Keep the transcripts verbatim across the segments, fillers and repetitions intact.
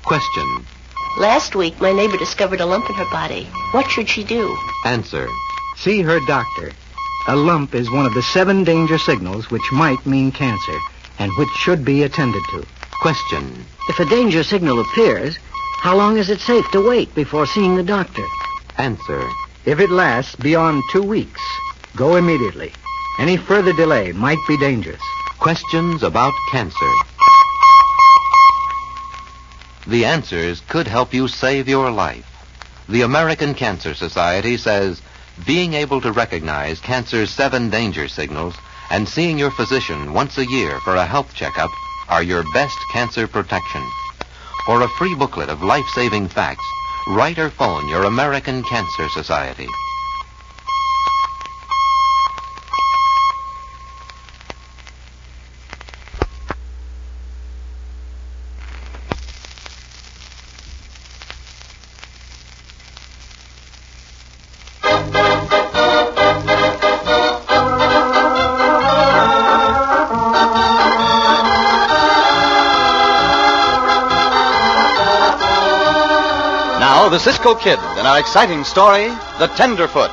Question. Last week, my neighbor discovered a lump in her body. What should she do? Answer. See her doctor. A lump is one of the seven danger signals which might mean cancer and which should be attended to. Question. If a danger signal appears, how long is it safe to wait before seeing the doctor? Answer. If it lasts beyond two weeks, go immediately. Any further delay might be dangerous. Questions about cancer. The answers could help you save your life. The American Cancer Society says being able to recognize cancer's seven danger signals and seeing your physician once a year for a health checkup are your best cancer protection. For a free booklet of life-saving facts, write or phone your American Cancer Society. The Cisco Kid in our exciting story, The Tenderfoot.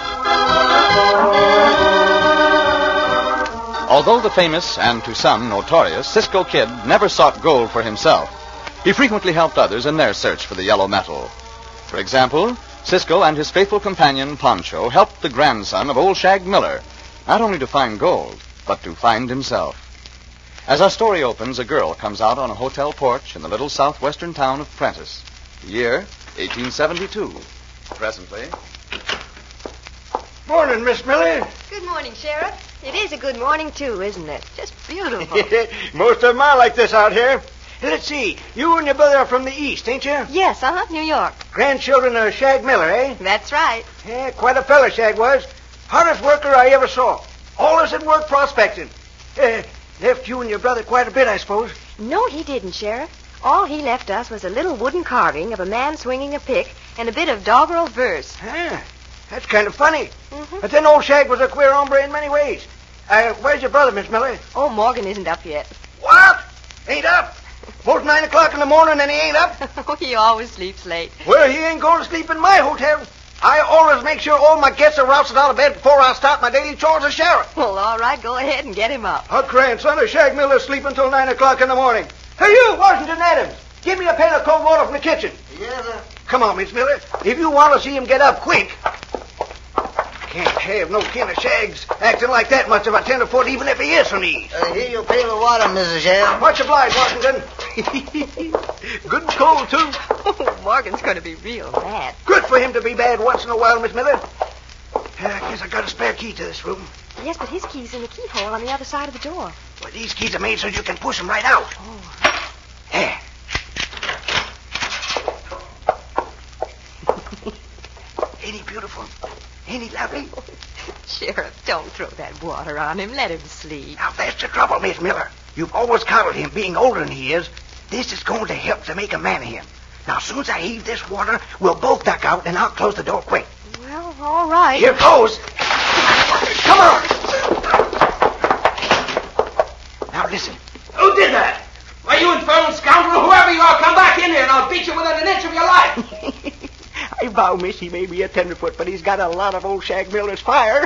Although the famous and to some notorious Cisco Kid never sought gold for himself, he frequently helped others in their search for the yellow metal. For example, Cisco and his faithful companion Pancho helped the grandson of old Shag Miller not only to find gold, but to find himself. As our story opens, a girl comes out on a hotel porch in the little southwestern town of Prentice. The year, eighteen seventy-two. Presently. Morning, Miss Millie. Good morning, Sheriff. It is a good morning, too, isn't it? Just beautiful. Most of them are like this out here. Let's see. You and your brother are from the East, ain't you? Yes, uh-huh, New York. Grandchildren of Shag Miller, eh? That's right. Yeah, quite a fella, Shag was. Hardest worker I ever saw. Always at work prospecting. Uh, left you and your brother quite a bit, I suppose. No, he didn't, Sheriff. All he left us was a little wooden carving of a man swinging a pick and a bit of doggerel verse. Ah, that's kind of funny. Mm-hmm. But then old Shag was a queer hombre in many ways. Uh, where's your brother, Miss Millie? Oh, Morgan isn't up yet. What? Ain't up? Most nine o'clock in the morning and he ain't up? Oh, he always sleeps late. Well, he ain't going to sleep in my hotel. I always make sure all my guests are rousted out of bed before I start my daily chores as sheriff. Well, all right, go ahead and get him up. A grandson of Shag Miller sleep until nine o'clock in the morning. Hey, you, Washington Adams, give me a pail of cold water from the kitchen. Yes, sir. Come on, Miss Miller. If you want to see him get up quick. Can't have no kin of Shags acting like that much of a tenderfoot, even if he is from the East. Uh, here you pail of water, Missus Sheriff. Much obliged, Washington. Good and cold, too. Oh, Morgan's going to be real mad. Good for him to be bad once in a while, Miss Miller. Uh, I guess I got a spare key to this room. Yes, but his key's in the keyhole on the other side of the door. Well, these keys are made so you can push them right out. Oh. There. Ain't he beautiful? Ain't he lovely? Sheriff, don't throw that water on him. Let him sleep. Now, that's the trouble, Miss Miller. You've always coddled him, being older than he is. This is going to help to make a man of him. Now, as soon as I heave this water, we'll both duck out, and I'll close the door quick. Well, all right. Here goes. Come on. Now, listen. Who did that? Why, you infernal scoundrel, whoever you are, come back in here, and I'll beat you within an inch of your life. I vow, miss, he may be a tenderfoot, but he's got a lot of old Shag Miller's fire.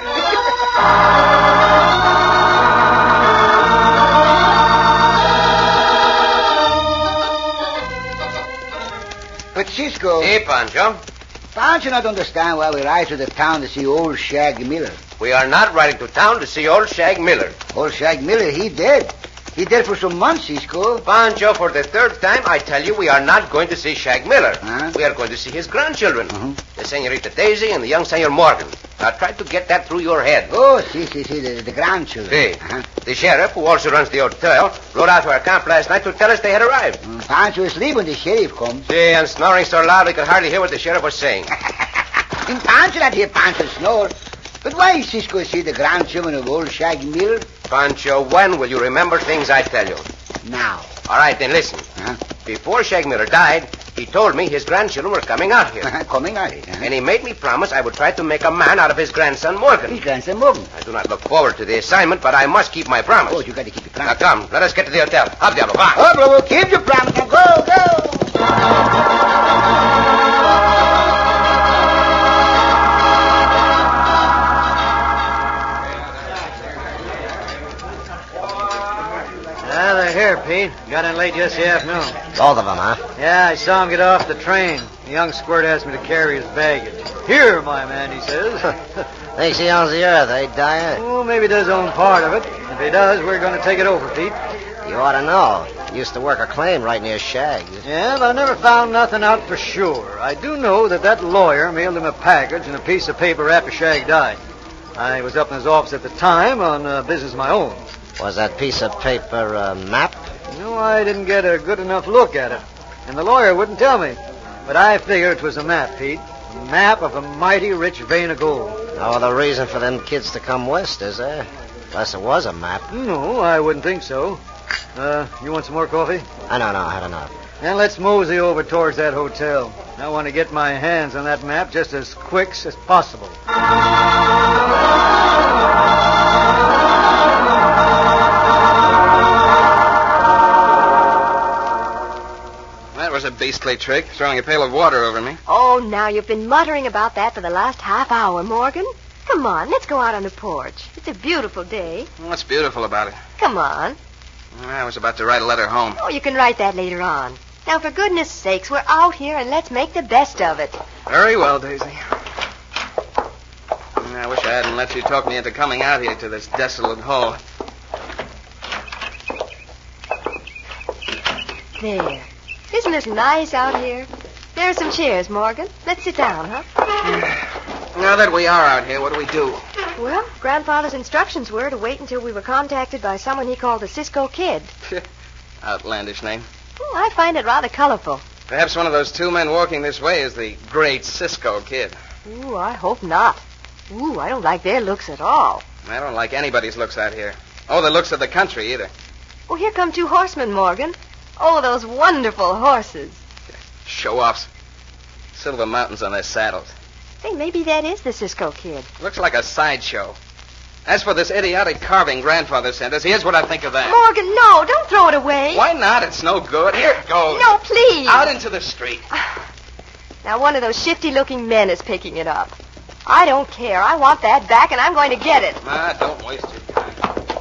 But Cisco... Hey, Pancho. Pancho not understand why we ride to the town to see old Shag Miller. We are not riding to town to see old Shag Miller. Old Shag Miller, he dead. He dead for some months, Cisco. Pancho, for the third time, I tell you, we are not going to see Shag Miller. Huh? We are going to see his grandchildren, Uh-huh. the Senorita Daisy and the young Senor Morgan. Now, try to get that through your head. Oh, see, see, see, the, the grandchildren. See, Uh-huh. the sheriff, who also runs the hotel, rode out to our camp last night to tell us they had arrived. Uh, Pancho is asleep when the sheriff comes. See, and snoring so loud we could hardly hear what the sheriff was saying. And Pancho not hear Pancho snore. But why Cisco see the grandchildren of old Shag Miller? Pancho, when will you remember things I tell you? Now. All right, then listen. Uh-huh. Before Shag Miller died, he told me his grandchildren were coming out here. Uh-huh. Coming out here. Uh-huh. And he made me promise I would try to make a man out of his grandson, Morgan. His grandson Morgan. I do not look forward to the assignment, but I must keep my promise. Oh, you got to keep your Now promise. come, let us get to the hotel. Up, Diablo, come on. Oh, brother, keep your promise. Now go, go. Ah, they're here, Pete. Got in late yesterday afternoon. Both of them, huh? Yeah, I saw him get off the train. The young squirt asked me to carry his baggage. Here, my man, he says. Thinks he owns the earth, eh, Dyer? Well, maybe he does own part of it. If he does, we're going to take it over, Pete. You ought to know. Used to work a claim right near Shag's. Yeah, but I never found nothing out for sure. I do know that that lawyer mailed him a package and a piece of paper after Shag died. I was up in his office at the time on uh, business of my own. Was that piece of paper a map? No, I didn't get a good enough look at it. And the lawyer wouldn't tell me. But I figured it was a map, Pete. A map of a mighty rich vein of gold. No other reason for them kids to come west, is there? Unless it was a map. No, I wouldn't think so. Uh, you want some more coffee? I don't know. I had enough. Then let's mosey over towards that hotel. I want to get my hands on that map just as quick as possible. That was a beastly trick, throwing a pail of water over me. Oh, now you've been muttering about that for the last half hour, Morgan. Come on, let's go out on the porch. It's a beautiful day. What's beautiful about it? Come on. I was about to write a letter home. Oh, you can write that later on. Now, for goodness sakes, we're out here and let's make the best of it. Very well, Daisy. I wish I hadn't let you talk me into coming out here to this desolate hole. There. Isn't this nice out here? There are some chairs, Morgan. Let's sit down, huh? Now that we are out here, what do we do? Well, Grandfather's instructions were to wait until we were contacted by someone he called the Cisco Kid. Outlandish name. Oh, I find it rather colorful. Perhaps one of those two men walking this way is the great Cisco Kid. Ooh, I hope not. Ooh, I don't like their looks at all. I don't like anybody's looks out here. Oh, the looks of the country, either. Oh, here come two horsemen, Morgan. Oh, those wonderful horses. Show-offs. Silver mountains on their saddles. Hey, maybe that is the Cisco Kid. Looks like a sideshow. As for this idiotic carving Grandfather sent us, here's what I think of that. Morgan, no, don't throw it away. Why not? It's no good. Here it goes. No, please. Out into the street. Now, one of those shifty-looking men is picking it up. I don't care. I want that back, and I'm going to get it. Ah, don't waste your time.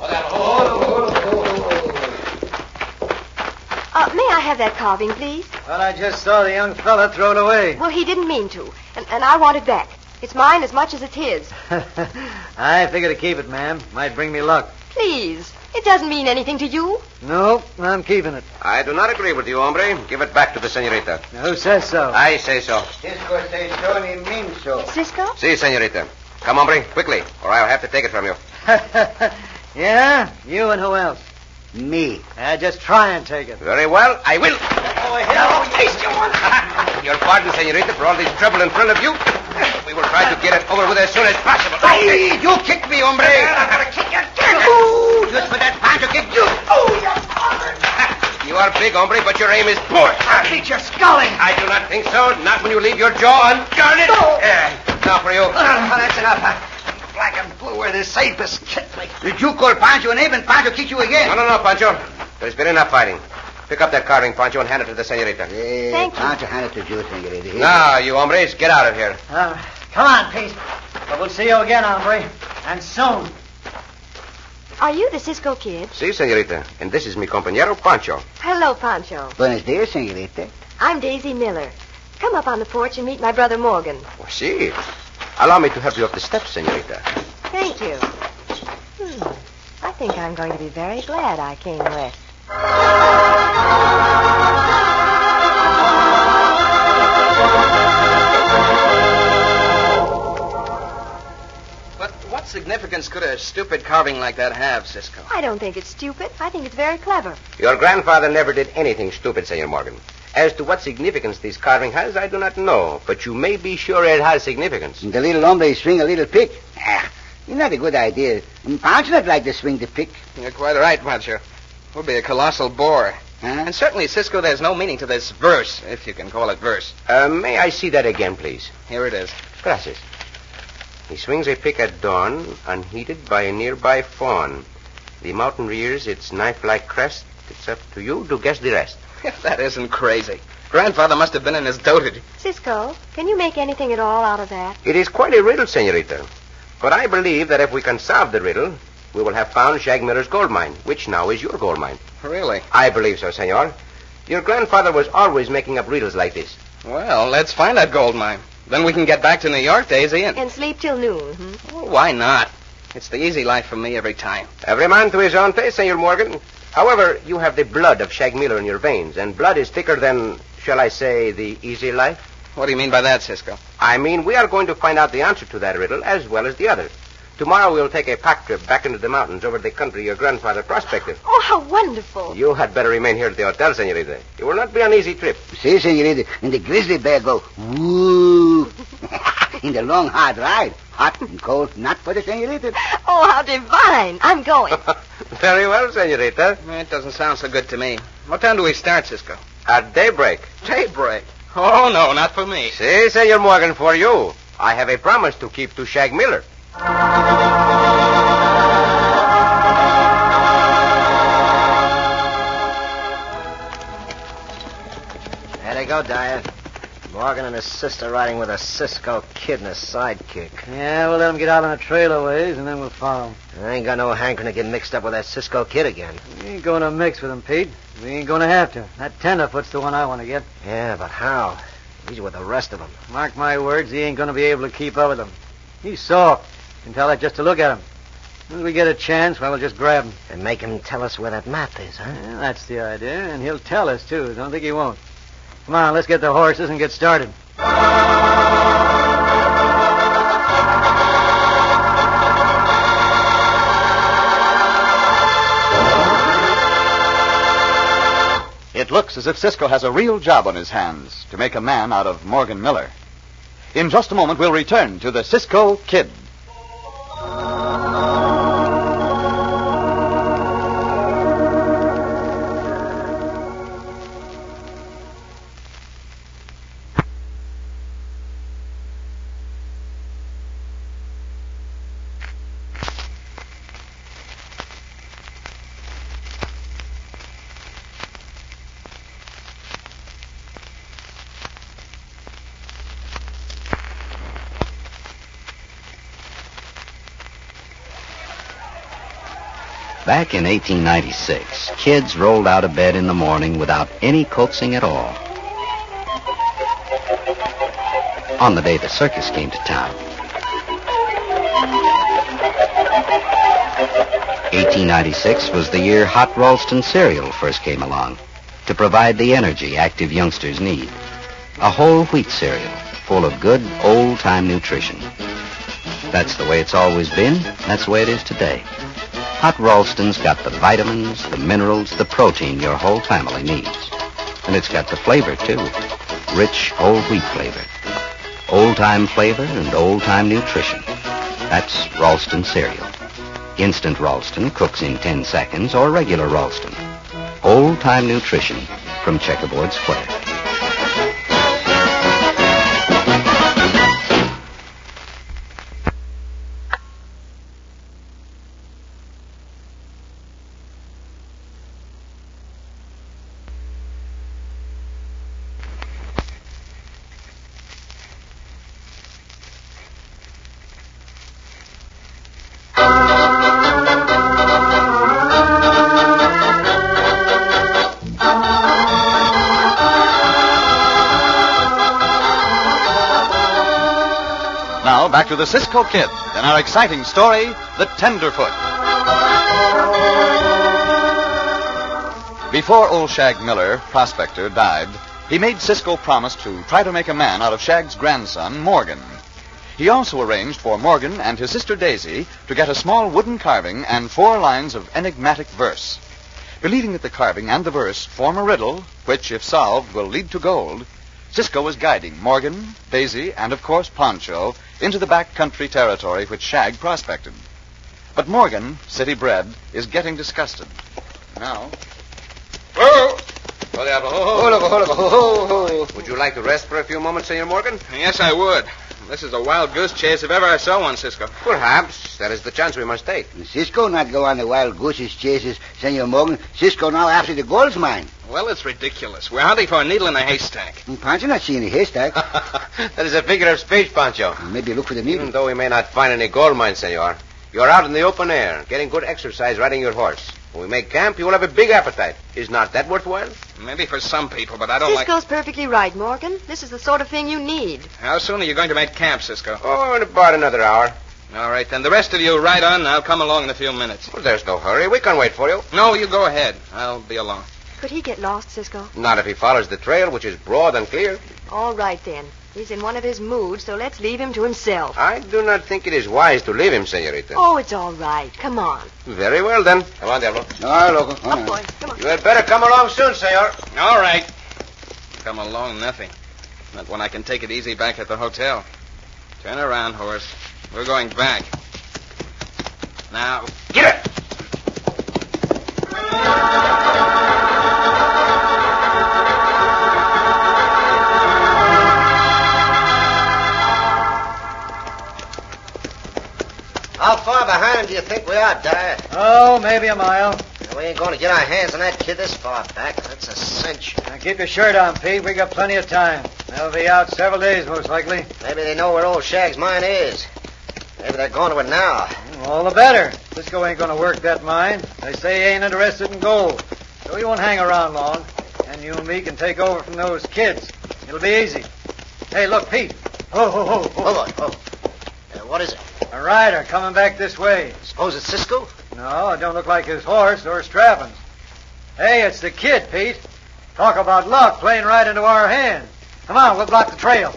Uh, may I have that carving, please? But I just saw the young fella throw it away. Well, he didn't mean to, and, and I want it back. It's mine as much as it's his. I figure to keep it, ma'am. Might bring me luck. Please. It doesn't mean anything to you. No, I'm keeping it. I do not agree with you, hombre. Give it back to the senorita. Now, who says so? I say so. Cisco says so and he means so. Cisco? Si, senorita. Come, hombre, quickly, or I'll have to take it from you. Yeah? You and who else? Me. Uh, just try and take it. Very well, I will. Oh, hell, taste you one. Your pardon, senorita, for all this trouble in front of you. We will try to get it over with as soon as possible. Hey, you kicked me, hombre. I'm going to kick you again. Ooh, just for that Pancho kicked you. Oh, you bastard. You are big, hombre, but your aim is poor. I'll beat your sculling. I do not think so. Not when you leave your jaw unguarded. No. Yeah, now for you. Oh, that's enough. Black and blue where the safest kicked me. Did you call Pancho an ape and Pancho kicked you again? No, no, no, Pancho. There's been enough fighting. Pick up that carving, Pancho, and hand it to the senorita. Yeah, Thank you. Pancho, hand it to you, senorita. Here. Now, you hombres, get out of here. Uh, come on, Pete. But we'll see you again, hombre. And soon. Are you the Cisco Kid? Si, senorita. And this is mi compañero, Pancho. Hello, Pancho. Buenos dias, senorita. I'm Daisy Miller. Come up on the porch and meet my brother Morgan. Oh, si. Allow me to help you up the steps, senorita. Thank you. Hmm. I think I'm going to be very glad I came west. But what significance could a stupid carving like that have, Cisco? I don't think it's stupid. I think it's very clever. Your grandfather never did anything stupid, Senor Morgan. As to what significance this carving has, I do not know. But you may be sure it has significance. The little hombre swing a little pick. Ah, not a good idea. Pancho not like to swing the pick. You're quite right, Pancho. We'll be a colossal bore. Huh? And certainly, Cisco, there's no meaning to this verse, if you can call it verse. Uh, may I see that again, please? Here it is. Gracias. He swings a pick at dawn, unheeded by a nearby fawn. The mountain rears its knife-like crest. It's up to you to guess the rest. If that isn't crazy. Grandfather must have been in his dotage. Cisco, can you make anything at all out of that? It is quite a riddle, senorita. But I believe that if we can solve the riddle, we will have found Shag Miller's gold mine, which now is your gold mine. Really? I believe so, senor. Your grandfather was always making up riddles like this. Well, let's find that gold mine. Then we can get back to New York, Daisy, and... And sleep till noon, hmm? Oh, why not? It's the easy life for me every time. Every man to his own taste, Senor Morgan. However, you have the blood of Shag Miller in your veins, and blood is thicker than, shall I say, the easy life? What do you mean by that, Cisco? I mean, we are going to find out the answer to that riddle as well as the other. Tomorrow we'll take a pack trip back into the mountains over the country your grandfather prospected. Oh, how wonderful. You had better remain here at the hotel, senorita. It will not be an easy trip. See, senorita, and the grizzly bear go, woo. In the long, hard ride. Hot and cold, not for the senorita. Oh, how divine. I'm going. Very well, senorita. It doesn't sound so good to me. What time do we start, Cisco? At daybreak. Daybreak? Oh, no, not for me. See, Senor Morgan, for you. I have a promise to keep to Shag Miller. There they go, Dyer. Morgan and his sister riding with a Cisco kid and a sidekick. Yeah, we'll let him get out on the trail a ways, and then we'll follow him. I ain't got no hankering to get mixed up with that Cisco kid again. We ain't going to mix with him, Pete. We ain't going to have to. That tenderfoot's the one I want to get. Yeah, but how? He's with the rest of them. Mark my words, he ain't going to be able to keep up with them. He's soft. You can tell that just to look at him. As soon as we get a chance, well, we'll just grab him. And make him tell us where that map is, huh? Yeah, that's the idea, and he'll tell us, too. Don't think he won't. Come on, let's get the horses and get started. It looks as if Cisco has a real job on his hands to make a man out of Morgan Miller. In just a moment, we'll return to the Cisco Kid. Back in eighteen ninety-six, kids rolled out of bed in the morning without any coaxing at all. On the day the circus came to town. eighteen ninety-six was the year Hot Ralston cereal first came along to provide the energy active youngsters need. A whole wheat cereal full of good old-time nutrition. That's the way it's always been. That's the way it is today. Hot Ralston's got the vitamins, the minerals, the protein your whole family needs. And it's got the flavor, too. Rich, whole wheat flavor. Old-time flavor and old-time nutrition. That's Ralston cereal. Instant Ralston cooks in ten seconds, or regular Ralston. Old-time nutrition from Checkerboard Square. Back to the Cisco Kid and our exciting story, The Tenderfoot. Before old Shag Miller, prospector, died, he made Cisco promise to try to make a man out of Shag's grandson, Morgan. He also arranged for Morgan and his sister Daisy to get a small wooden carving and four lines of enigmatic verse. Believing that the carving and the verse form a riddle, which, if solved, will lead to gold, Cisco was guiding Morgan, Daisy, and, of course, Pancho into the backcountry territory which Shag prospected. But Morgan, city-bred, is getting disgusted. Now... Whoa! Would you like to rest for a few moments, Senor Morgan? Yes, I would. This is a wild goose chase if ever I saw one, Cisco. Perhaps. That is the chance we must take. Cisco not go on the wild gooses chases, Senor Morgan. Cisco now after the gold mine. Well, it's ridiculous. We're hunting for a needle in a haystack. Pancho not seeing a haystack. That is a figure of speech, Pancho. Maybe look for the needle. Even though we may not find any gold mine, senor, you're out in the open air, getting good exercise riding your horse. When we make camp, you will have a big appetite. Is not that worthwhile? Maybe for some people, but I don't Cisco's like... perfectly right, Morgan. This is the sort of thing you need. How soon are you going to make camp, Cisco? Oh, in about another hour. All right, then the rest of you ride on, and I'll come along in a few minutes. Well, there's no hurry. We can wait for you. No, you go ahead. I'll be along. Could he get lost, Cisco? Not if he follows the trail, which is broad and clear. All right, then. He's in one of his moods, so let's leave him to himself. I do not think it is wise to leave him, senorita. Oh, it's all right. Come on. Very well, then. Come on, Diablo. No, loco. Up, boy. Come on. You had better come along soon, senor. All right. Come along, nothing. Not when I can take it easy back at the hotel. Turn around, horse. We're going back. Now, get it! How far behind do you think we are, Dyer? Oh, maybe a mile. We ain't going to get our hands on that kid this far back. That's a cinch. Now keep your shirt on, Pete. We got plenty of time. They'll be out several days, most likely. Maybe they know where old Shag's mine is. Maybe they're going to it now. All the better. Cisco ain't going to work that mine. They say he ain't interested in gold. So he won't hang around long. And you and me can take over from those kids. It'll be easy. Hey, look, Pete. Oh, oh, oh, oh. Hold on. Oh. Uh, what is it? A rider coming back this way. Suppose it's Cisco? No, it don't look like his horse or Strappins. Hey, it's the kid, Pete. Talk about luck playing right into our hands. Come on, we'll block the trail.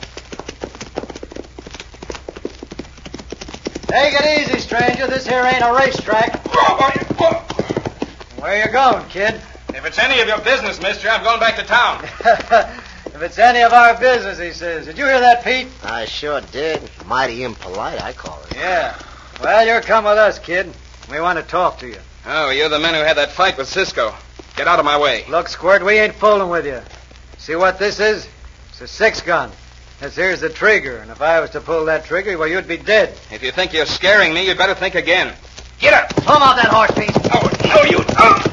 Take it easy, stranger. This here ain't a racetrack. Where you going, kid? if it's any of your business, mister, I'm going back to town. If it's any of our business, he says. Did you hear that, Pete? I sure did. Mighty impolite, I call it. Yeah. Well, you're come with us, kid. We want to talk to you. Oh, you're the men who had that fight with Cisco. Get out of my way. Look, Squirt, we ain't fooling with you. See what this is? It's a six-gun. This here's the trigger, and if I was to pull that trigger, well, you'd be dead. If you think you're scaring me, you'd better think again. Get up! Pull him off that horse, Pete. Oh, no, you don't.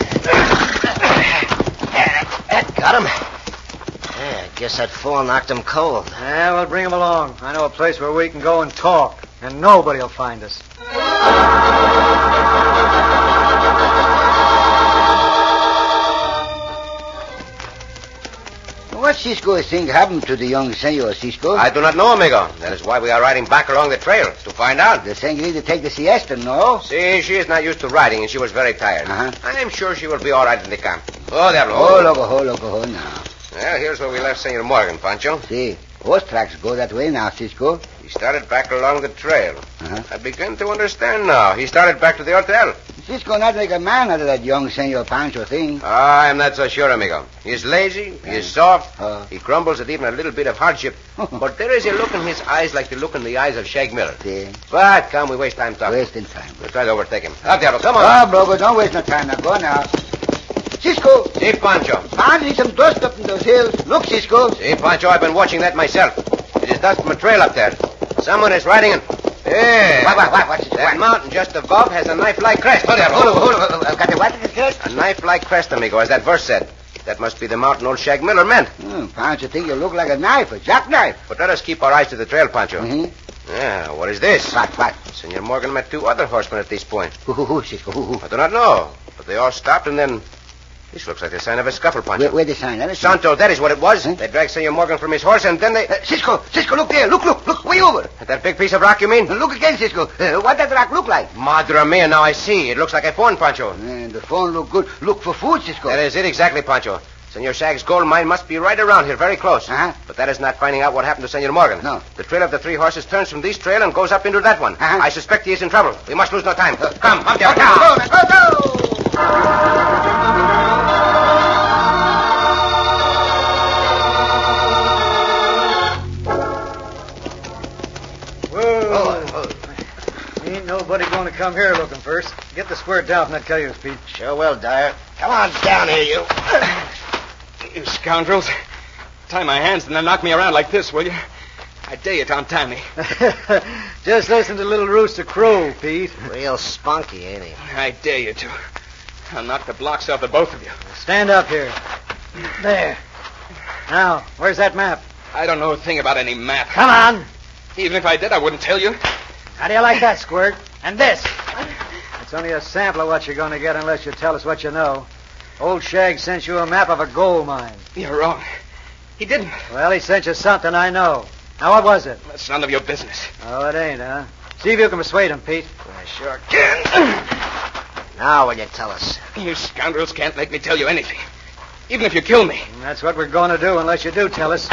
That got him. Yeah, I guess that fall knocked him cold. Yeah, well, bring him along. I know a place where we can go and talk, and nobody will find us. What Cisco think happened to the young senor, Cisco? I do not know, amigo. That is why we are riding back along the trail, to find out. The thing need to take the siesta, no? See, she is not used to riding, and she was very tired. Uh-huh. I am sure she will be all right in the camp. Oh, Diablo. Oh, loco, oh, loco, oh, now. Well, here's where we left Senor Morgan, Pancho. See, horse tracks go that way now, Cisco. He started back along the trail. Uh-huh. I begin to understand now. He started back to the hotel. Cisco not make a man out of that young senor Pancho thing. I am not so sure, amigo. He is lazy, he is soft, Uh. he grumbles at even a little bit of hardship. But there is a look in his eyes like the look in the eyes of Shag Miller. See? But come, we waste time talking. Wasting time. We'll try to overtake him. Up, Diablo, come on. Ah, Brogo, don't waste no time now. Go now. Cisco! See, Pancho. Pancho, some dust up in those hills. Look, Cisco. See, Pancho, I've been watching that myself. It is dust from a trail up there. Someone is riding in. Hey! What, what, what, what's it? That mountain just above has a knife-like crest. Hold on, hold on, hold on. hold on. I've got the what in the crest? A knife-like crest, amigo, as that verse said. That must be the mountain old Shag Miller meant. Hmm, Pancho think you look like a knife, a jackknife. But let us keep our eyes to the trail, Pancho. Mm-hmm. Yeah, what is this? What, what? Senor Morgan met two other horsemen at this point. Who, who, who, Cisco? Who, who? I do not know, but they all stopped and then... This looks like the sign of a scuffle, Pancho. Where, where the sign? Let us see. Santo, that is what it was. Huh? They dragged Senor Morgan from his horse and then they... Uh, Cisco, Cisco, look there. Look, look, look, way over. That big piece of rock, you mean? Uh, look again, Cisco. Uh, what that rock look like? Madre mia, now I see. It looks like a phone, Pancho. Uh, the phone look good. Look for food, Cisco. That is it exactly, Pancho. Senor Shag's gold mine must be right around here, very close. Uh-huh. But that is not finding out what happened to Senor Morgan. No. The trail of the three horses turns from this trail and goes up into that one. Uh-huh. I suspect he is in trouble. We must lose no time. Uh, Come, up there. Go, go, go, go! Ain't nobody going to come here looking first. Get the square down from that cayuse, Pete. Sure will, Dyer. Come on down here, you. You scoundrels. Tie my hands and then knock me around like this, will you? I dare you to untie me. Just listen to little Rooster crow, Pete. Real spunky, ain't he? I dare you to. I'll knock the blocks off the both of you. Stand up here. There. Now, where's that map? I don't know a thing about any map. Come on. Even if I did, I wouldn't tell you. How do you like that, Squirt? And this? It's only a sample of what you're going to get unless you tell us what you know. Old Shag sent you a map of a gold mine. You're wrong. He didn't. Well, he sent you something I know. Now, what was it? That's none of your business. Oh, it ain't, huh? See if you can persuade him, Pete. I sure can. Now will you tell us? You scoundrels can't make me tell you anything. Even if you kill me. And that's what we're going to do unless you do tell us.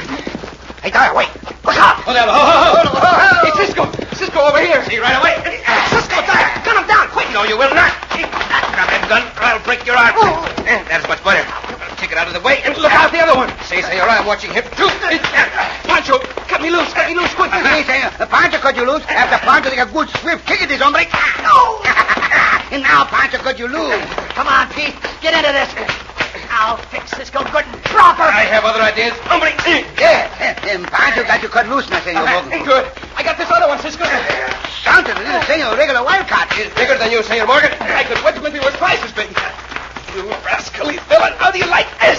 Hey, Dyer, wait. Look out. Hold on. Hold on. Hold on. Hey, Cisco. Cisco, over here. See right away. Cisco, Dyer, gun him down, quick. No, you will not. Grab that gun, or I'll break your arm. Eh, That's much better. Take it out of the way and Look out, the other one. See, senor, I'm watching him too. Pancho, cut me loose. Cut me loose, quick. Sí, señor. Pancho cut you loose. After Pancho take a good swift kick at this hombre. No. And now Pancho cut you loose. Come on, Pete. Get into this. I'll fix Cisco good and proper. I have other ideas. Hombre. Yeah. And Pancho got you cut loose now, senor. Okay, good. I got this other one, Cisco. Santa, the little senor, regular wildcat. He's bigger than you, senor Morgan. I could wedge him if he was twice as big. You rascally villain. How do you like this?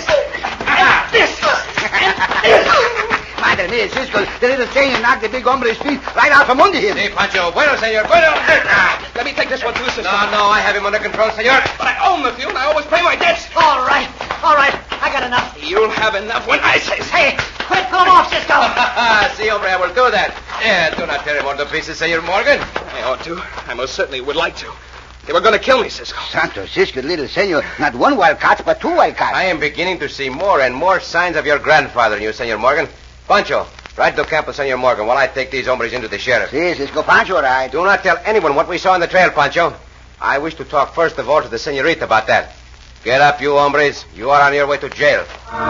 And this. And this. Madre mia, Cisco, the little senor knocked the big hombre's feet right out from under him. Si, Pancho. Bueno, senor. Bueno. Let me take this one too, Cisco. No, no, I have him under control, senor. But I own the fuel and I always pay my debts. All right. All right. I got enough. You'll have enough when I say so. Hey, quit pulling off, Cisco. Si, hombre, I will do that. Yeah, do not tear him all to pieces, senor Morgan. I ought to. I most certainly would like to. They were going to kill me, Cisco. Santo, Cisco, little senor, not one wildcat, but two wildcats. I am beginning to see more and more signs of your grandfather in you, senor Morgan. Pancho, ride to camp with senor Morgan while I take these hombres into the sheriff. Si, Cisco, Pancho, all right. Do not tell anyone what we saw on the trail, Pancho. I wish to talk first of all to the senorita about that. Get up, you hombres. You are on your way to jail.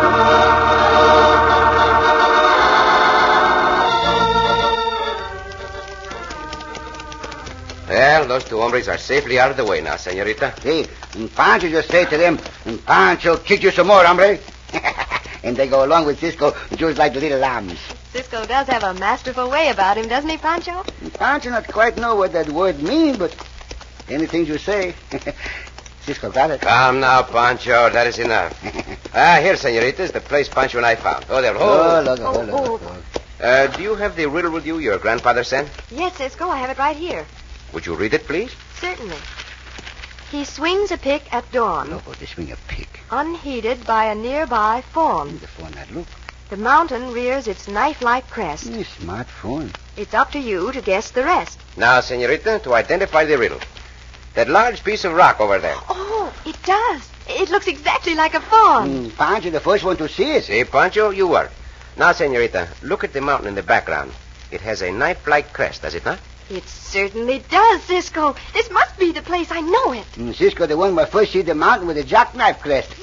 Well, those two hombres are safely out of the way now, senorita. Si, and Pancho just say to them, and Pancho kick you some more, hombre. And they go along with Cisco just like the little lambs. Cisco does have a masterful way about him, doesn't he, Pancho? And Pancho not quite know what that word means, but anything you say. Cisco got it. Come now, Pancho. That is enough. Ah, here, senorita, is the place Pancho and I found. Oh, there. Oh, Oh, look, Oh, look, look, oh. look. Uh, do you have the riddle with you your grandfather sent? Yes, Cisco, I have it right here. Would you read it, please? Certainly. He swings a pick at dawn, Look, oh, they swing a pick. unheeded by a nearby fawn. The phone that look. The mountain rears its knife-like crest. Mm, smart phone. It's up to you to guess the rest. Now, senorita, to identify the riddle. That large piece of rock over there. Oh, it does. It looks exactly like a fawn. Mm, Pancho, the first one to see it. See, Pancho, you were. Now, senorita, look at the mountain in the background. It has a knife-like crest, does it not? It certainly does, Cisco. This must be the place. I know it. Mm, Cisco, the one where first see the mountain with the jackknife crest.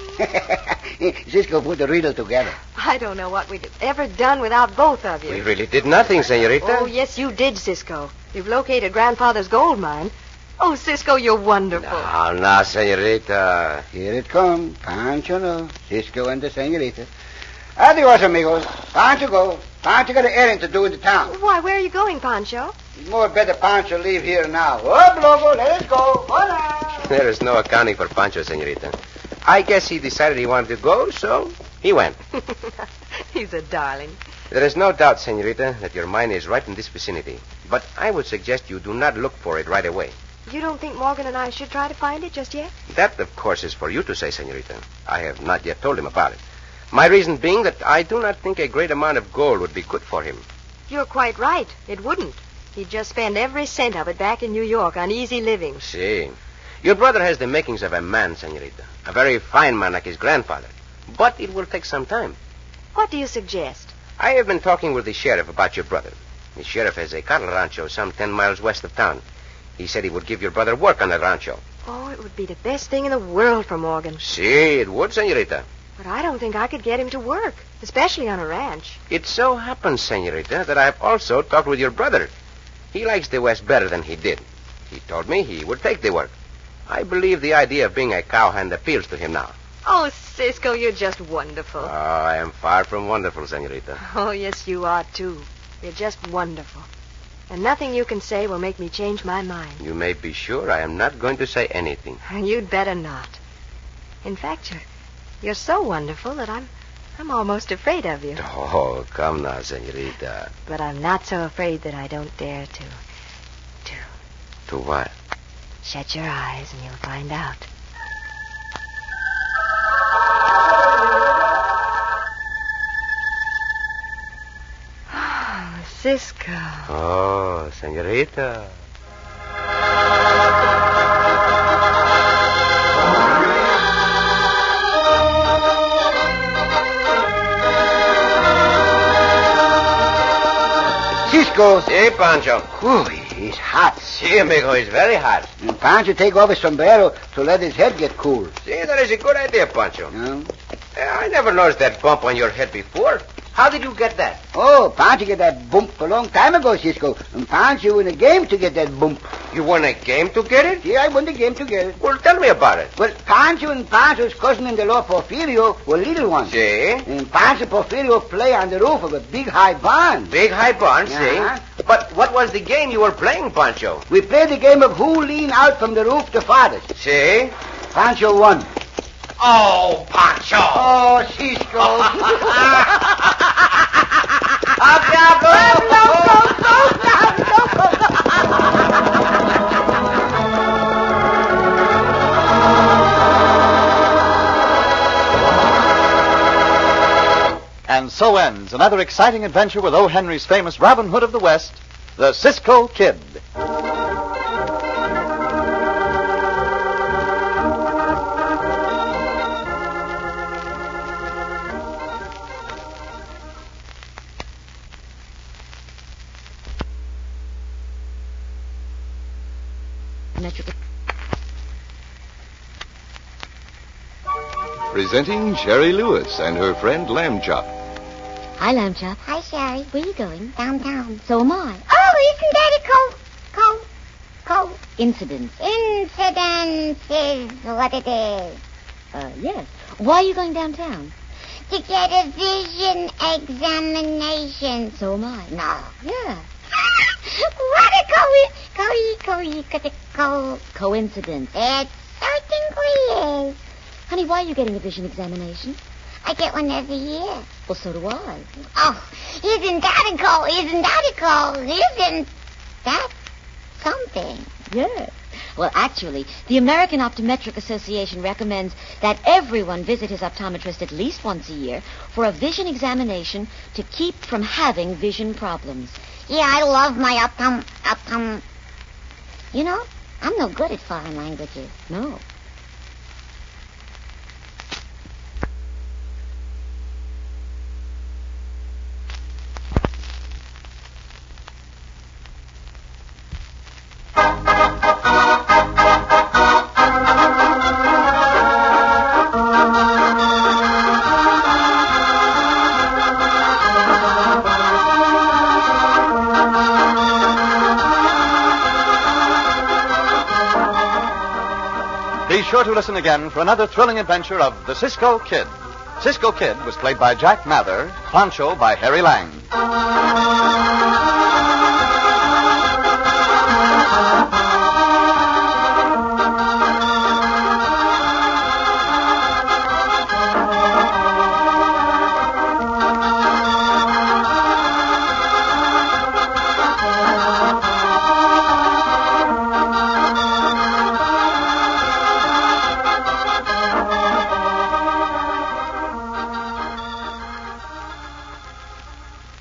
Cisco put the riddle together. I don't know what we'd have ever done without both of you. We really did nothing, senorita. Oh, yes, you did, Cisco. You've located Grandfather's gold mine. Oh, Cisco, you're wonderful. Now, now, senorita. Here it comes. Pancho no. Cisco and the senorita. Adios, amigos. Pancho go. Pancho got an errand to do in the town. Why, where are you going, Pancho? It's more better Pancho leave here now. Up, Lobo, let us go. Hola. There is no accounting for Pancho, senorita. I guess he decided he wanted to go, so he went. He's a darling. There is no doubt, senorita, that your mine is right in this vicinity. But I would suggest you do not look for it right away. You don't think Morgan and I should try to find it just yet? That, of course, is for you to say, senorita. I have not yet told him about it. My reason being that I do not think a great amount of gold would be good for him. You're quite right. It wouldn't. He'd just spend every cent of it back in New York on easy living. See. Your brother has the makings of a man, senorita. A very fine man like his grandfather. But it will take some time. What do you suggest? I have been talking with the sheriff about your brother. The sheriff has a cattle rancho some ten miles west of town. He said he would give your brother work on that rancho. Oh, it would be the best thing in the world for Morgan. See, it would, senorita. But I don't think I could get him to work, especially on a ranch. It so happens, senorita, that I have also talked with your brother. He likes the West better than he did. He told me he would take the work. I believe the idea of being a cowhand appeals to him now. Oh, Cisco, you're just wonderful. Oh, I am far from wonderful, senorita. Oh, yes, you are, too. You're just wonderful. And nothing you can say will make me change my mind. You may be sure I am not going to say anything. You'd better not. In fact, you're, you're so wonderful that I'm I'm almost afraid of you. Oh, come now, senorita. But I'm not so afraid that I don't dare to. To. To what? Shut your eyes and you'll find out. Oh, Cisco. Oh, senorita. Cisco. Si, Pancho. Ooh, he's hot. Si, amigo, he's very hot. And Pancho take off his sombrero to let his head get cool. Si, that is a good idea, Pancho. No? I never noticed that bump on your head before. How did you get that? Oh, Pancho get that bump a long time ago, Cisco. And Pancho win a game to get that bump. You won a game to get it? Yeah, I won the game to get it. Well, tell me about it. Well, Pancho and Pancho's cousin-in-law Porfirio were little ones. Si. And Pancho and Porfirio play on the roof of a big high barn. Big high barn, Uh-huh. si. But what was the game you were playing, Pancho? We played the game of who lean out from the roof the farthest. Si. Pancho won. Oh, Pancho. Oh, Cisco. And so ends another exciting adventure with O. Henry's famous Robin Hood of the West, the Cisco Kid. Presenting Sherry Lewis and her friend Lamb Chop. Hi, Lamb Chop. Hi, Sherry. Where are you going? Downtown. So am I. Oh, isn't that a co... co... co... Incidents. Incidents is what it is. Uh, yes. Why are you going downtown? To get a vision examination. So am I. No. Yeah. What a co... co... co... co... co... Coincidence. It certainly is. Honey, why are you getting a vision examination? I get one every year. Well, so do I. Oh, isn't that a co... Isn't that a co... Isn't that something? Yes. Well, actually, the American Optometric Association recommends that everyone visit his optometrist at least once a year for a vision examination to keep from having vision problems. Yeah, I love my optom... optom... You know, I'm no good at foreign languages. No. Be sure to listen again for another thrilling adventure of the Cisco Kid. Cisco Kid was played by Jack Mather, Pancho by Harry Lang.